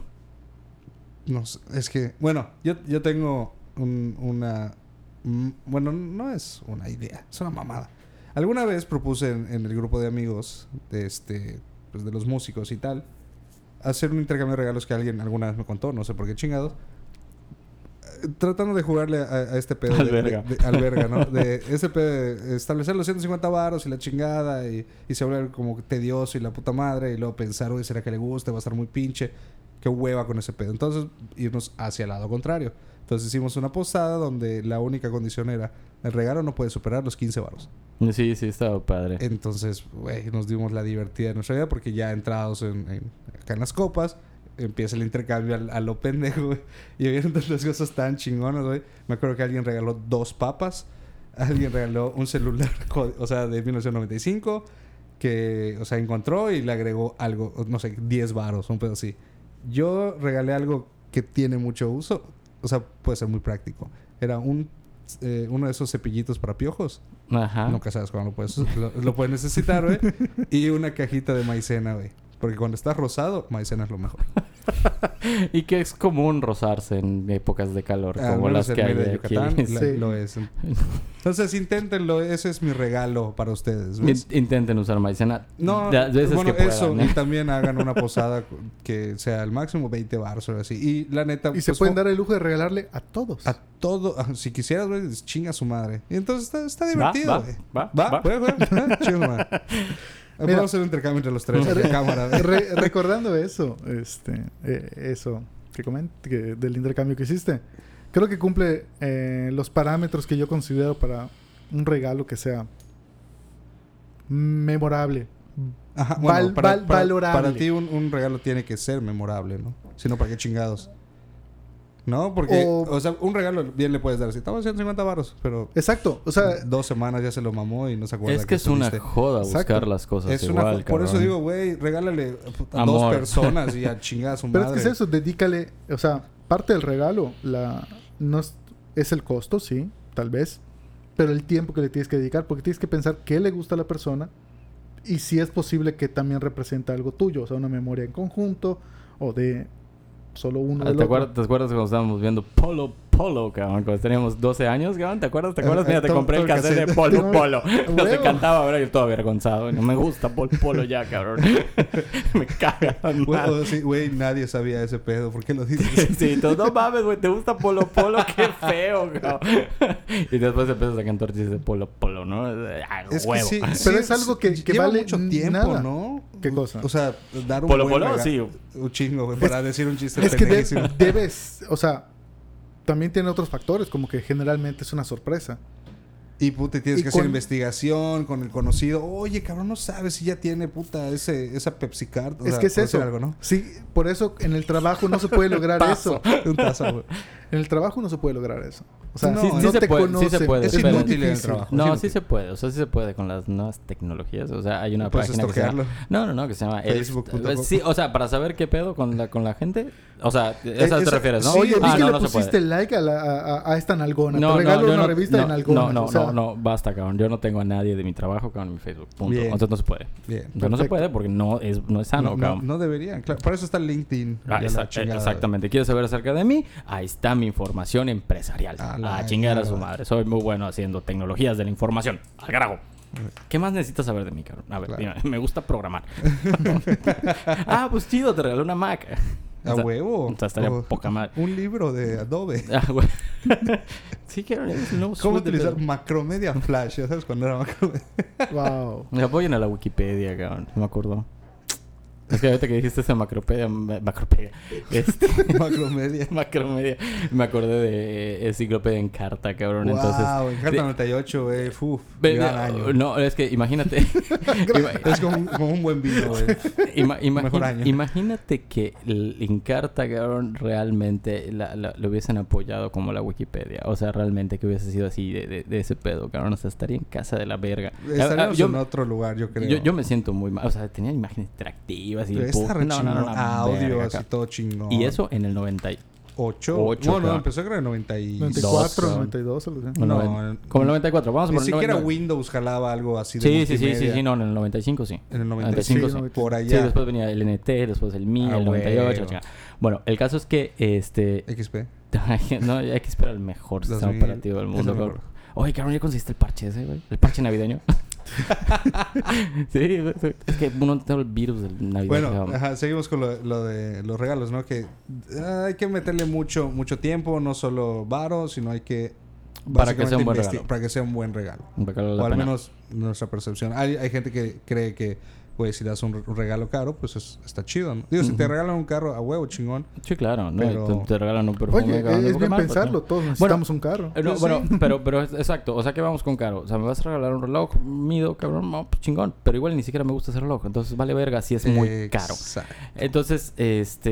No sé, es que... Bueno, yo, yo tengo un- una... mm, Bueno, no es una idea. Es una mamada. Alguna vez propuse en, en el grupo de amigos de este... Pues de los músicos y tal... Hacer un intercambio de regalos que alguien alguna vez me contó. No sé por qué chingados. Eh, Tratando de jugarle a, a este pedo
Al
de,
verga.
de- de- al verga, ¿no? De ese pedo de establecer los ciento cincuenta varos y la chingada y, y se vuelve como tedioso y la puta madre y luego pensar, oye, ¿será que le gusta? Va a estar muy pinche. Qué hueva con ese pedo. Entonces, irnos hacia el lado contrario. Entonces hicimos una posada donde la única condición era el regalo no puede superar los quince varos.
Sí, sí, estaba padre.
Entonces, güey, nos dimos la divertida de nuestra vida porque ya entrados en, en- acá en las copas, empieza el intercambio a, a lo pendejo, güey. Y había tantas cosas tan chingonas, güey. Me acuerdo que alguien regaló dos papas. Alguien regaló un celular, o sea, de mil novecientos noventa y cinco. Que, o sea, encontró y le agregó algo, no sé, diez varos, un pedo así. Yo regalé algo que tiene mucho uso. O sea, puede ser muy práctico. Era un... Eh, uno de esos cepillitos para piojos.
Ajá.
Nunca sabes cuándo lo puedes, lo, lo puedes necesitar, güey. Y una cajita de maicena, güey. Porque cuando estás rosado, maicena es lo mejor.
Y que es común rozarse en épocas de calor,
Ah,
como
al
las
menos
que
en
hay
medio
de
de
aquí.
Yucatán, la-
Sí.
lo es. Entonces, inténtenlo. Ese es mi regalo para ustedes.
In-
¿ves?
Intenten usar maicena.
No,
de las veces
bueno,
que
eso.
puedan, ¿eh?
Y también hagan una posada que sea al máximo veinte baros o algo así. Y la neta...
Y se
pues,
pueden
fue-
dar el lujo de regalarle a todos.
A todo... ah, Si quisieras, güey, chinga a su madre. Y entonces está, está
Va,
divertido,
va,
güey.
va,
Va,
va.
güey, güey. Ah, chido, madre.
Mira.
Podemos hacer un intercambio entre los tres de cámara. güey.
Re- recordando eso, este, eh, eso que coment que del intercambio que hiciste, creo que cumple eh, los parámetros que yo considero para un regalo que sea memorable.
Ajá,
Val-
bueno, para,
val-
para-
valorable.
para ti un, un regalo tiene que ser memorable, ¿no? Si no, ¿para qué chingados? ¿No? Porque,
O-
o, sea, un regalo bien le puedes dar así. Estamos ciento cincuenta baros, pero
Exacto, o sea,
dos semanas ya se lo mamó y no se acuerda
Es que es una
tuviste.
joda
Exacto.
buscar las cosas
Es una
igual,
jo- Por eso
cabrón.
digo, güey, regálale a
Amor.
dos personas y a chingar a su
pero es
madre.
que es eso, dedícale, o sea, parte del regalo, la no es, es el costo, sí, tal vez, pero el tiempo que le tienes que dedicar, porque tienes que pensar qué le gusta a la persona y si es posible que también represente algo tuyo, o sea, una memoria en conjunto o de solo uno
Ah,
del
¿Te
otro.
acuerdas, ¿Te acuerdas cuando estábamos viendo Polo Polo, cabrón? Cuando teníamos doce años, cabrón. ¿Te acuerdas? ¿Te acuerdas?
Eh,
Mira, te
todo-
compré el
todo el
cassette de
cassette.
Polo Polo. Nos
Huevo.
encantaba ahora yo todo avergonzado. No me gusta Polo Polo ya, cabrón. Me caga.
Güey,
mal.
o sí, güey, nadie sabía ese pedo. ¿Por qué lo dices?
Sí, tú no mames, güey, te gusta Polo Polo, qué feo, cabrón. Y después empiezas a cantar chistes de Polo Polo, ¿no? Ah,
Es que
huevo.
sí,
Pero
sí,
es algo que-
sí,
que
lleva
vale
mucho tiempo,
nada.
¿no?
¿Qué cosa?
O sea, dar un
Polo
buen
Polo,
rega-
sí.
Un chingo, güey, para decir un chiste
Es que de-
pendejísimo.
debes, o sea, también tiene otros factores, como que generalmente es una sorpresa.
Y puta, tienes
Y
que
con-
hacer investigación con el conocido. Oye, cabrón, no sabes si ya tiene puta ese, esa Pepsi Card. O
es
sea,
que es
por decir
eso.
algo, ¿no?
Sí, por eso en el trabajo no se puede lograr eso.
Un tazo, güey.
En el trabajo no se puede lograr eso. O sea,
No,
no,
sí-
sí se
te
puede, sí
conocen.
se puede,
es
Es
pero-
muy
inútil en el
difícil.
trabajo.
No,
Sí,
sí
porque-
se puede. O sea, sí se puede con las nuevas tecnologías. O sea, hay una
Puedes
página que se llama...
stalkearlo.
No, no, no, que se llama...
Facebook punto com.
Sí, o sea, para saber qué pedo con la, con la gente. O sea, a
Eh,
eso te
esa-
refieres, ¿no?
Oye, vi
ah,
que
no,
le
no se
pusiste
puede.
like a, la, a, a esta nalgona.
No,
te regalo
no, yo
una
no,
revista
no,
de nalgonas.
No, no,
o sea,
no, no, basta, cabrón. Yo no tengo a nadie de mi trabajo, cabrón, en mi Facebook. Punto.
Bien.
Entonces no se puede.
Bien.
O sea, no se
Perfecto.
puede porque no es, no es sano,
no, no,
cabrón.
no deberían. Claro, para eso está LinkedIn.
Ah,
Ya la
exact-
chingada,
exactamente. ¿Quieres saber acerca de mí? Ahí está mi información empresarial.
A
A,
la
chingar a
mierda.
su madre. Soy muy bueno haciendo tecnologías de la información. Al carajo. ¿Qué más necesitas saber de mí, cabrón? A ver,
Claro.
mira, me gusta programar. ah, pues chido, te regalé una Mac.
A
O sea,
huevo.
O sea, estaría
O-
poca madre.
Un libro de Adobe.
Ah, güey. sí, cabrón. Es un nuevo
¿Cómo
suite de
utilizar
pedo.
Macromedia Flash? ¿Ya sabes cuándo era Macromedia?
wow.
Me apoyen a la Wikipedia, cabrón. No me acuerdo. Es que ahorita que dijiste esa macropedia, ma- macropedia, este,
Macromedia.
macromedia, me acordé de enciclopedia en carta, cabrón. Entonces,
Wow, en Carta
de-
noventa y ocho, güey. Uf,
ve-
gran año.
no, es que imagínate, ima-
Es como un, como un buen vino, güey.
ima- imagi-
Mejor año.
imagínate que el- en carta, cabrón, realmente la, la- lo hubiesen apoyado como la Wikipedia. O sea, realmente que hubiese sido así de, de, de ese pedo, cabrón. O sea, estaría en casa de la verga.
Estaríamos
Ah, yo,
en otro lugar, yo creo.
yo, yo me siento muy mal. O sea, tenía imágenes interactivas y
Pero
el
está
pu-
re
no, no, no,
chingón.
no,
Audio,
verga,
así
cabrón.
todo chingón.
Y eso en el noventa y...
¿Ocho?
Ocho,
Bueno,
claro.
empezó creo en noventa y
noventa y
dos.
cuatro,
cabrón.
noventa y dos, algo así.
No,
No,
noven- como el noventa y cuatro. Vamos a
Ni
poner
siquiera
noventa-
Windows jalaba algo así de
Sí, sí, sí, sí,
multimedia.
sí, no, en el noventa y cinco sí.
En el
noventa
noventa
y
y
cinco
sí.
sí.
Por
Sí,
allá.
después venía el N T, después el M I,
Ah,
el noventa y ocho.
huevo.
chingada. Bueno, el caso es que este...
X P.
no, hay que esperar el mejor sistema
dos mil,
operativo del
es
mundo.
lo mejor.
cabrón. Oye, cabrón, ¿ya conseguiste el parche ese, güey? El parche navideño. sí, güey, sí. Es que uno tengo el virus del Navidad.
Bueno,
cabrón.
ajá, seguimos con lo, lo de los regalos, ¿no? Que ah, hay que meterle mucho mucho tiempo, no solo varo, sino hay que...
Para que sea un buen
básicamente investi-
regalo.
Para que sea un buen regalo.
Para que valga la
O al
pena.
menos nuestra percepción. Hay, hay gente que cree que, pues, si das un, re- un regalo caro, pues es- está chido, ¿no? Digo, si te
Ujú.
regalan un carro a huevo, chingón.
Sí, claro. ¿no?
Pero-
Te, te regalan un perfume.
Oye,
cabrón,
es
digo, qué
bien
mal, pues,
pensarlo.
¿no?
Todos necesitamos un carro.
Eh, no,
Pues
bueno,
sí.
pero, pero es exacto. O sea, que vamos con caro. O sea, me vas a regalar un reloj mido, cabrón, no, pues chingón. Pero igual ni siquiera me gusta ese reloj. Entonces vale verga si es muy caro.
Exacto.
Entonces, este...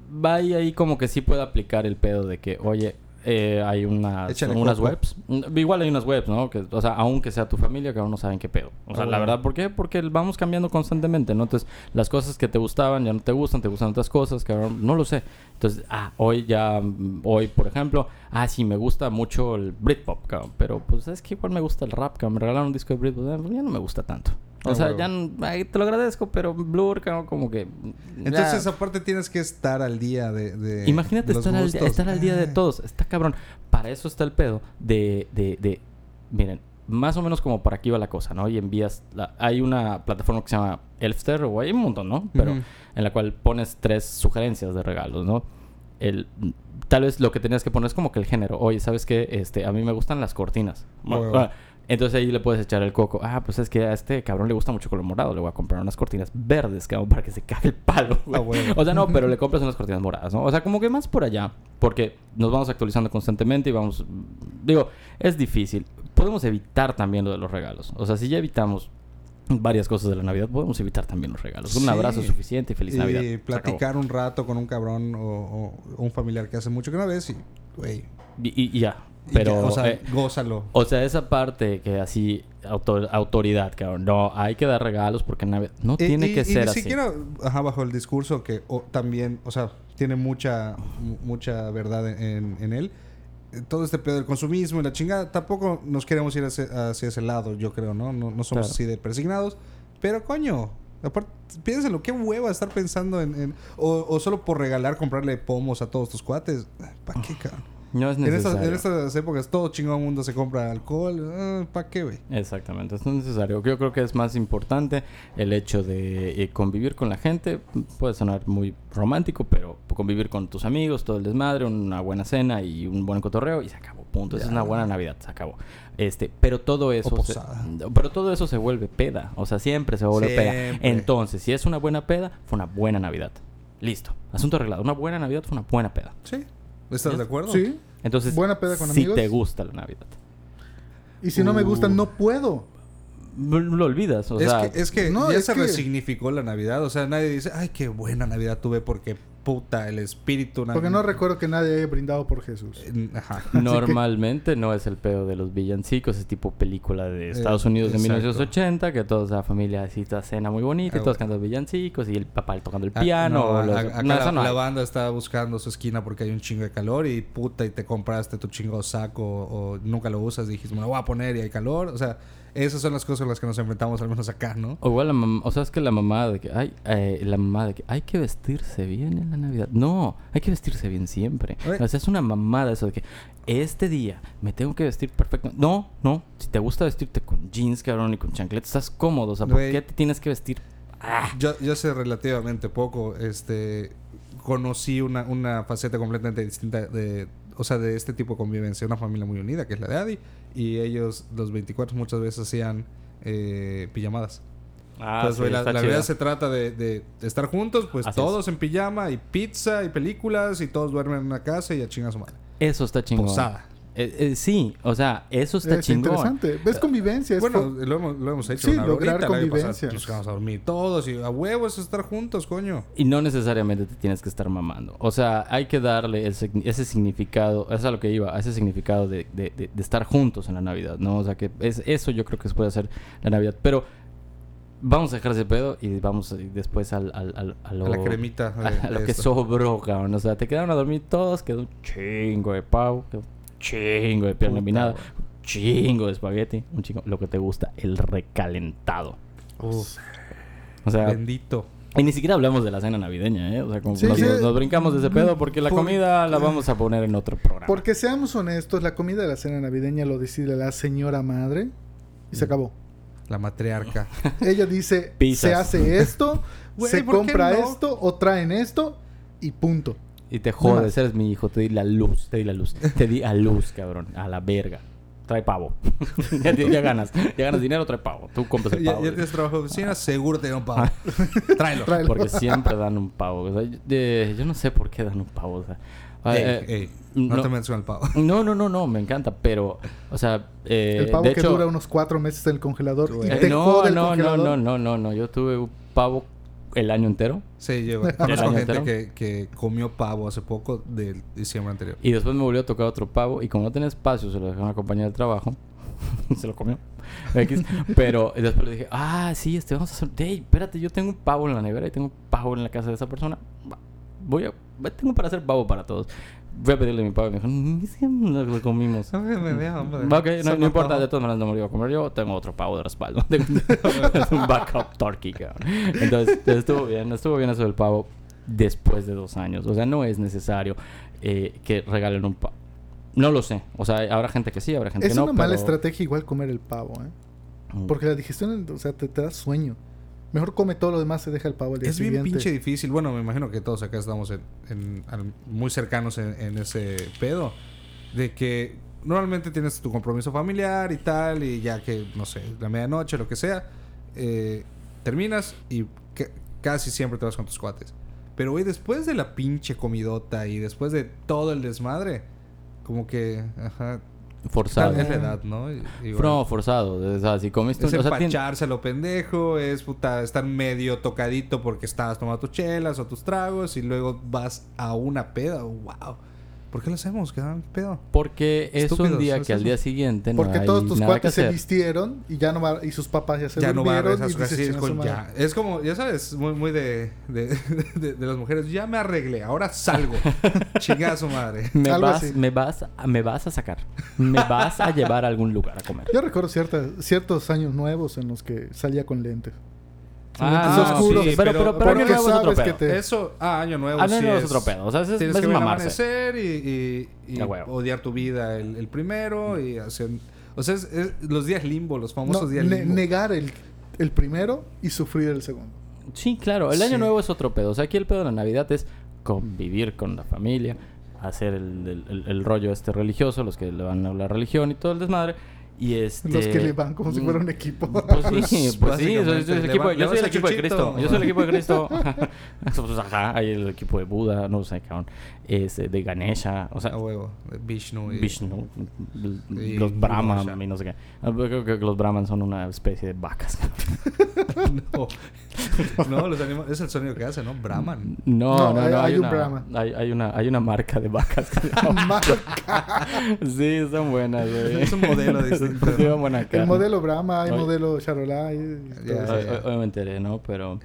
va ahí, ahí como que sí puede aplicar el pedo de que, oye, eh, hay unas,
Échale
unas
coco.
webs. Igual hay unas webs, ¿no? Que, o sea, aunque sea tu familia, que aún no saben qué pedo. O sea,
Ah,
la
bueno.
verdad, ¿por qué? Porque vamos cambiando constantemente, ¿no? Entonces, las cosas que te gustaban ya no te gustan, te gustan otras cosas, que ahora no lo sé. Entonces, ah, hoy ya, mm, hoy, por ejemplo, ah, sí, me gusta mucho el Britpop, cabrón. Pero, pues, es que igual me gusta el rap, cabrón. Me regalaron un disco de Britpop, eh, ya no me gusta tanto. O
Ah,
sea,
huevo.
ya n- ay, te lo agradezco, pero Blur, cabrón, como que... ya-
Entonces, aparte tienes que estar al día de... de
Imagínate
los
estar al, día,
gustos.
estar al día de
Ay.
todos. Está cabrón. Para eso está el pedo de, de, de... Miren, más o menos como para aquí va la cosa, ¿no? Y envías... La, hay una plataforma que se llama Elfster, o hay un montón, ¿no? Pero
Ujú.
en la cual pones tres sugerencias de regalos, ¿no? El, tal vez lo que tenías que poner es como que el género. Oye, ¿sabes qué? Este, a mí me gustan las cortinas.
Huevo.
Ah, entonces ahí le puedes echar el coco. Ah, pues es que a este cabrón le gusta mucho color morado. Le voy a comprar unas cortinas verdes, cabrón, para que se cague el palo, güey.
Ah, huevo.
O sea, no, pero le compras unas cortinas moradas, ¿no? O sea, como que más por allá. Porque nos vamos actualizando constantemente y vamos... Digo, es difícil. Podemos evitar también lo de los regalos. O sea, si ya evitamos varias cosas de la Navidad, podemos evitar también los regalos. Un
Sí.
abrazo es suficiente y feliz
Y
Navidad. Se
platicar un rato con un cabrón o, o un familiar que hace mucho que no ves y, güey...
Y, y- y ya.
y
Pero,
ya, o sea,
eh,
gózalo.
o sea, esa parte que así, autor- autoridad, cabrón. No, hay que dar regalos porque en Navidad no
Y-
tiene
y-
que
y
ser
ni
así.
siquiera, ajá, bajo el discurso que o, también, o sea, tiene mucha mu- mucha verdad en, en él. Eh, Todo este pedo del consumismo y la chingada, tampoco nos queremos ir hacia, hacia ese lado, yo creo, ¿no? No, no somos
Claro.
así de persignados. Pero, coño, aparte, piénsalo, qué hueva estar pensando en... en- o, o solo por regalar, comprarle pomos a todos tus cuates. ¿Para qué, cabrón?
No es
En estas,
necesario.
en estas épocas todo chingón mundo se compra alcohol. ¿Para qué, güey?
Exactamente, es necesario. Yo creo que es más importante el hecho de eh, convivir con la gente. Puede sonar muy romántico, pero convivir con tus amigos, todo el desmadre, una buena cena y un buen cotorreo y se acabó. Punto. Esa
Ya.
es una buena Navidad, se acabó. Este, pero todo eso,
O
se,
posada.
pero todo eso se vuelve peda. O sea, siempre se vuelve peda.
Siempre.
Entonces, si es una buena peda, fue una buena Navidad. Listo. Asunto arreglado. Una buena Navidad fue una buena peda.
Sí. ¿Estás
Ya.
de acuerdo?
Sí.
Entonces,
Buena peda con
si
amigos.
te gusta la Navidad,
Y si no me
Uh.
gustan, no puedo.
lo lo olvidas. O
es,
sea,
que, es que
no,
ya
es
se
que-
resignificó la Navidad. O sea, nadie dice, ay, qué buena Navidad tuve porque puta, el espíritu
Porque no recuerdo que nadie haya brindado por Jesús.
Eh, Ajá.
normalmente no es el pedo de los villancicos, es tipo película de Estados Unidos de
exacto.
mil novecientos ochenta, que toda la familia así toda cena muy bonita y
Ah,
todos
bueno.
cantando villancicos y el papá tocando el
Ah,
piano.
no,
o
a-
los-
a- acá
no,
la,
eso no
la
hay.
banda está buscando su esquina porque hay un chingo de calor y puta, y te compraste tu chingo saco o nunca lo usas, dijiste, me lo voy a poner y hay calor. O sea, esas son las cosas con las que nos enfrentamos, al menos acá, ¿no?
O igual la mam- o sea, es que la mamá de que hay eh, la mamá de que hay que vestirse bien en la Navidad. No, hay que vestirse bien siempre.
Oye.
O sea, es una mamada eso de que este día me tengo que vestir perfecto. No, no, si te gusta vestirte con jeans, cabrón, y con chancletas, estás cómodo, o sea, ¿por
Güey.
qué te tienes que vestir? Ah,
Yo, yo sé relativamente poco, este, conocí una, una faceta completamente distinta de, o sea, de este tipo de convivencia, una familia muy unida, que es la de Adi, y ellos los veinticuatro muchas veces hacían eh, pijamadas.
ah,
Pues,
sí,
güey, la,
está
la
chido.
Navidad se trata de, de estar juntos, pues
Así
todos en pijama y pizza y películas y todos duermen en una casa y a chingar a su madre.
Eso está chingón.
Posada.
Eh, eh, sí, o sea, eso está
Es
chingón.
interesante. ¿Ves convivencia? Es
Bueno,
fo-
lo hemos, lo hemos hecho.
Sí,
una
lograr
ahorita, el año pasado,
convivencia.
Nos quedamos a dormir todos y a huevos estar juntos, coño.
Y no necesariamente te tienes que estar mamando. O sea, hay que darle el signi- ese significado, eso es a lo que iba, a ese significado de, de, de- de estar juntos en la Navidad, ¿no? O sea, que es, eso yo creo que se puede hacer la Navidad. Pero vamos a dejar ese pedo y vamos a- después al, al, al- a lo,
A la cremita. de-
a, a lo
de
que
esto.
sobró, cabrón. O sea, te quedaron a dormir todos, quedó un chingo de pavo, quedó un chingo de pierna
Puta,
empinada,
güey.
un chingo de espagueti, un chingo, lo que te gusta, el recalentado.
Uf,
O sea,
bendito.
y ni siquiera hablamos de la cena navideña, ¿eh? O sea, como
Sí,
nos,
sí.
nos brincamos de ese pedo porque la
Por-
comida la vamos a poner en otro programa.
Porque seamos honestos, la comida de la cena navideña lo decide la señora madre y
Mm.
se acabó.
La matriarca.
Ella dice,
Pizzas.
se hace esto,
Güey,
se
¿por qué
compra
no?
esto o traen esto y punto.
Y te jodes,
más.
eres mi hijo, te di la luz, te di la luz. Te di a luz, cabrón, a la verga. Trae pavo. ya, ya ganas. Ya ganas dinero, trae pavo. Tú compras el
ya,
pavo.
ya tienes trabajo de oficina, seguro te dan un pavo. Tráelo.
Tráelo.
Porque siempre dan un pavo. O sea, yo, de- yo no sé por qué dan un pavo. O sea,
Ey,
eh,
ey, no,
no.
te metas con el pavo.
no, no, no, no, me encanta, pero, o sea, eh,
el pavo
de
que
hecho,
dura unos cuatro meses en el congelador y
Güey.
te
no,
jode el
no, no,
congelador.
no, no, no, no. Yo tuve un pavo el año entero.
Sí, yo
¿El
conozco
año
gente
entero?
que, que comió pavo hace poco del diciembre anterior.
Y después me volvió a tocar otro pavo. Y como no tenía espacio, se lo dejé a una compañía del trabajo. Se lo comió. X. Pero después le dije, ah, sí, este, vamos a hacer... Hey, espérate, yo tengo un pavo en la nevera y tengo un pavo en la casa de esa persona. Va, Voy a... Tengo para hacer pavo para todos. Voy a pedirle a mi pavo y me dijo, ni siquiera nos lo comimos.
No me vea, hombre.
Ok, no,
Se
no importa,
antojó.
de todas maneras no me lo iba a comer yo. Tengo otro pavo de respaldo. Es un backup turkey, cabrón. Entonces, estuvo bien. Estuvo bien eso del pavo después de dos años. O sea, no es necesario eh, que regalen un pavo. No lo sé. O sea, habrá gente que sí, habrá gente
Es
que no.
una mala
pero-
estrategia igual comer el pavo, ¿eh?
Mm.
Porque la digestión, o sea, te, te da sueño. Mejor come todo lo demás, se deja el pavo al día
Es bien
siguiente.
pinche difícil. Bueno, me imagino que todos acá estamos en, en- al- muy cercanos en, en ese pedo. De que normalmente tienes tu compromiso familiar y tal. Y ya que, no sé, la medianoche, lo que sea. eh, terminas y ca- casi siempre te vas con tus cuates. Pero, güey, después de la pinche comidota y después de todo el desmadre, como que, ajá,
Forzado.
tal es la edad, ¿no? Y- igual.
No, forzado. O sea, si comiste...
Es
un- o sea, tien-
empacharse a lo pendejo, es puta, estar medio tocadito porque estabas tomando tus chelas o tus tragos y luego vas a una peda. ¡Wow! ¿Por qué lo hacemos? ¿Qué dan pedo?
Porque es un
Estúpidos,
día
es
que al
eso.
día siguiente no
Porque
hay
todos tus
nada que
cuates se
hacer.
vistieron y ya no va, y sus papás ya se
Ya no va a
durmieron
regresar a
y
su casa
dices,
y
"Chinga
con
su madre".
ya. Es como, ya sabes, muy, muy de, de, de, de las mujeres. Ya me arreglé, ahora salgo. Chingada su madre.
Me
Algo
vas,
así.
me, vas, a- me vas a sacar. Me vas a llevar a algún lugar a comer.
Yo recuerdo ciertas, ciertos años nuevos en los que salía con lentes.
Ah,
lentes oscuros.
sí, pero, pero, pero,
porque
Año Nuevo es otro
sabes que
pedo.
te-
Eso, ah, año nuevo.
Año
sí
Nuevo es otro pedo. O sea, es,
Tienes
es
que ver el
mamarse.
amanecer y, y, y
A huevo.
odiar tu vida el, el primero y hacer... O sea, es, es los días limbo, los famosos
no,
días
ne-
limbo.
negar el, el primero y sufrir el segundo.
Sí, claro. El Año
Sí.
Nuevo es otro pedo. O sea, aquí el pedo de la Navidad es convivir con la familia, hacer el, el, el- el rollo este religioso, los que le van a la religión y todo el desmadre. Y este...
Los que le van como si fuera un equipo.
Pues sí, pues sí. Yo soy,
básicamente.
el
Le
equipo,
va-
yo
le
soy el
vas a
equipo de
Chuchito.
Cristo. Yo soy el equipo de Cristo. Pues, ajá, hay el equipo de Buda, no sé, cabrón. Este, de Ganesha, o sea...
A huevo. de Vishnu y...
Vishnu,
Y
los Brahman
Ganesha.
y no sé qué. Ah, Creo que los Brahman son una especie de vacas.
no. No, los anima- es el sonido que hace, ¿no? Brahman.
No,
No,
no, no.
hay-
hay,
hay un
una,
Brahman.
hay, hay una, hay una marca de vacas. que se llama- sí, son buenas, güey.
Es un modelo distinto,
Sí,
¿no?
buena
El
carne.
modelo Brahma, hay
Oye.
modelo Charolais. y
Ya,
todo
Hoy,
eso.
ya.
hoy- hoy me enteré, ¿no? Pero...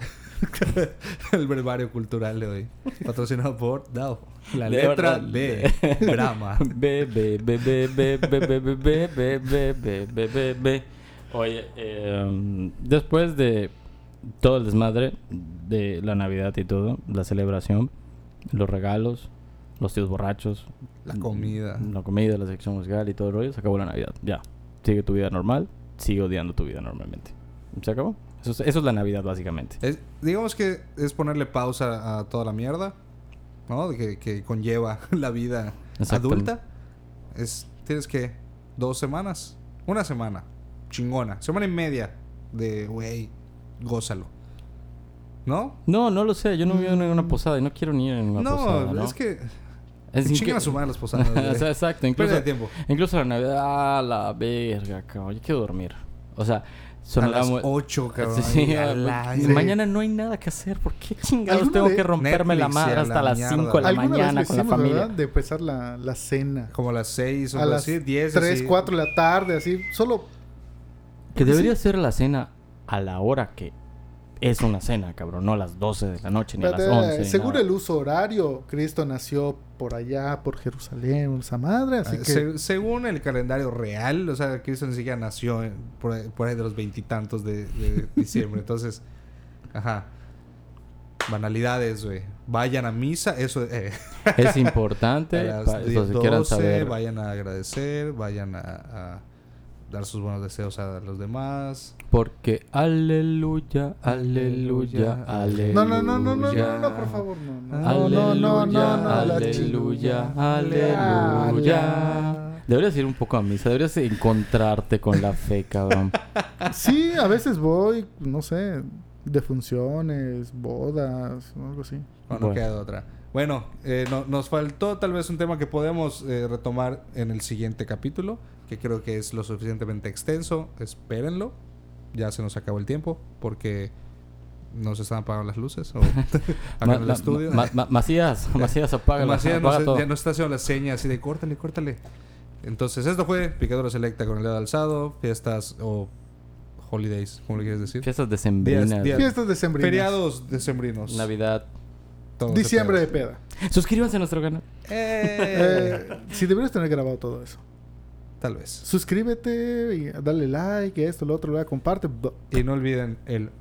El brevario cultural de hoy. Patrocinado por D A O. La
De
letra
verdad.
B. Brahma.
B, B, B, B, B, B, B, B, B, B, B, B, B, B, B. Oye, eh, después de todo el desmadre de la Navidad y todo, la celebración, los regalos, los tíos borrachos,
La comida.
la comida, la sección musical y todo el rollo, se acabó la Navidad. Ya. Sigue tu vida normal, sigue odiando tu vida normalmente. ¿Se acabó? Eso es, eso es la Navidad, básicamente.
Es- digamos que es ponerle pausa a toda la mierda, ¿no? Que, que conlleva la vida
Exactamente.
adulta. Es, tienes que dos semanas, una semana, chingona, semana y media de, güey, gózalo. ¿No?
No, no lo sé. Yo no vivo en ninguna posada y no quiero ni ir en ninguna
No,
posada, ¿no?
es que
Es
chingan
incre-
a su madre las posadas. güey.
O sea, exacto, incluso,
Pérdida de tiempo.
incluso la Navidad, ah, la verga, cabrón, yo quiero dormir. O sea,
A
sonará
las
muy...
ocho, cabrón.
Sí,
y a
ah,
la-
pues,
sí.
mañana no hay nada que hacer. ¿Por qué chingados
¿Alguna
tengo
vez-
que romperme la
Netflix y
madre
a
hasta
la
las
mierda?
cinco de la
¿Alguna
mañana
vez
con
lo
la
hicimos,
familia?
verdad? De empezar la, la cena.
Como a las seis o
A
algo
las
así, diez.
tres,
así.
cuatro de la tarde, así. Solo...
Que debería ser la cena a la hora que es una cena, cabrón. No a las doce de la noche ni a las
Espérate,
once. ni
según
nada.
el uso horario, Cristo nació por allá, por Jerusalén, esa madre, así
Ah,
que...
se- según el calendario real, o sea, Cristo ni siquiera nació en- por, ahí, por ahí de los veintitantos de, de diciembre. Entonces, ajá. Banalidades, güey. Vayan a misa, eso eh,
Es importante
a las
para los que quieran
doce,
saber.
vayan a agradecer, vayan a, a dar sus buenos deseos a los demás.
Porque aleluya, aleluya, aleluya.
No, no, no, no, no, no, no, por favor, no. No,
Aleluya,
no, no, no, no, la
aleluya,
chingada.
aleluya. Deberías ir un poco a misa, deberías encontrarte con la fe, cabrón.
Sí, a veces voy, no sé, de funciones, bodas, o algo así.
No, no
Bueno.
queda de otra. Bueno, eh, no- nos faltó tal vez un tema que podemos eh, retomar en el siguiente capítulo, que creo que es lo suficientemente extenso. Espérenlo. Ya se nos acabó el tiempo, porque no se estaban apagando las luces o
Ma-
acá en el
ma-
estudio.
ma- ma- Macías, Macías, apaga,
Macías
apaga
nos-
todo.
ya nos está haciendo la seña así de córtale, córtale. Entonces, esto fue Picadura Selecta con el dedo alzado, fiestas o holidays, ¿cómo le quieres decir?
Fiestas decembrinas.
Días- días-
Fiestas decembrinas.
Feriados decembrinos.
Navidad.
Todo
Diciembre de
ese pedo.
peda.
Suscríbanse a nuestro canal.
Eh,
Eh, si deberías tener grabado todo eso.
Tal vez.
Suscríbete y dale like, esto, lo otro, lo comparte.
Y no olviden el